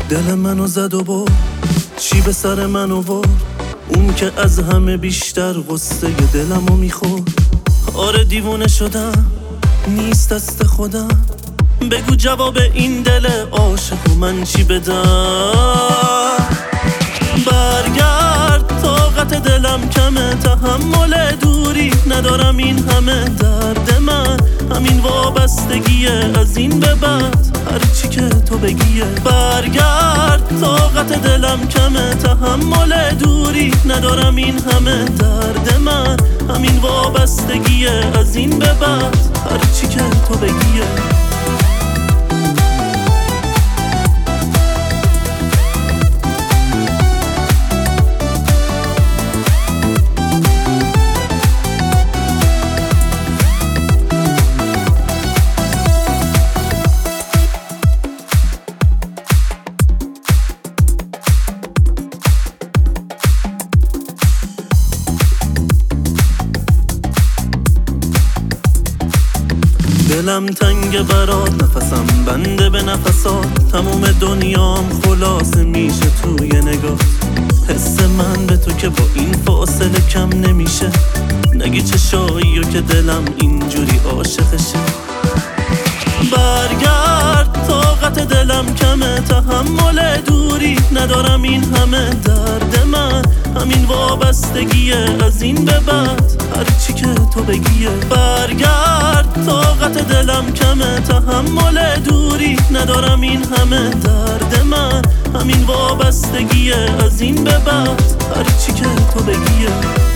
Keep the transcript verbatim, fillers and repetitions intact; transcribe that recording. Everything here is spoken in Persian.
دل منو زد و برد، چی به سر منو برد، اون که از همه بیشتر غصه دلمو میخورد. آره دیوونه شدم، نیست دست خودم، بگو جواب این دل عاشق و من چی بدم. برگرد، طاقت دلم کمه، تحمل دوری ندارم، این همه درد من همین وابستگیه، از این به بعد هرچی که تو بگیه. برگرد، طاقت دلم کمه، تحمل دوری ندارم، این همه درد من همین وابستگیه، از این به بعد هرچی که تو بگیه. دلم تنگ برات، نفسم بنده به نفسات، تموم دنیام خلاصه میشه توی نگاه. حس من به تو که با این فاصله کم نمیشه، نگی چشایی و که دلم اینجوری عاشقشه. برگرد، طاقت دلم کمه، تحمل دوری ندارم، این همه درد من همین وابستگیه، از این به بعد هرچی که تو بگیه. برگرد، طاقت دلم کمه، تحمل دوری ندارم، این همه درد من همین وابستگیه، از این به بعد هرچی که تو بگیه.